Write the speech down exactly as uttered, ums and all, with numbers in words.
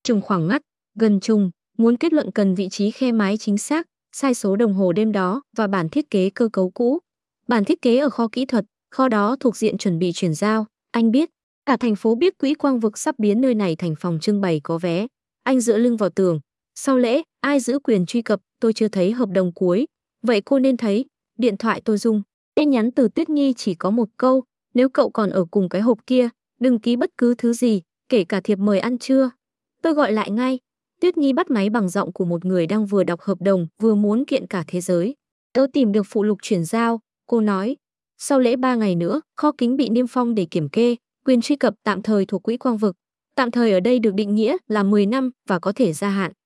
Trùng khoảng ngắt, gần trùng, muốn kết luận cần vị trí khe mái chính xác, sai số đồng hồ đêm đó và bản thiết kế cơ cấu cũ. Bản thiết kế ở kho kỹ thuật, kho đó thuộc diện chuẩn bị chuyển giao. Anh biết, cả thành phố biết Quỹ Quang Vực sắp biến nơi này thành phòng trưng bày có vé. Anh dựa lưng vào tường. Sau lễ, ai giữ quyền truy cập, tôi chưa thấy hợp đồng cuối. Vậy cô nên thấy. Điện thoại tôi rung. Tin nhắn từ Tuyết Nhi chỉ có một câu, nếu cậu còn ở cùng cái hộp kia, đừng ký bất cứ thứ gì, kể cả thiệp mời ăn trưa. Tôi gọi lại ngay. Tuyết Nhi bắt máy bằng giọng của một người đang vừa đọc hợp đồng, vừa muốn kiện cả thế giới. Tôi tìm được phụ lục chuyển giao, cô nói. Sau lễ ba ngày nữa, kho kính bị niêm phong để kiểm kê, quyền truy cập tạm thời thuộc Quỹ Quang Vực. Tạm thời ở đây được định nghĩa là mười năm và có thể gia hạn.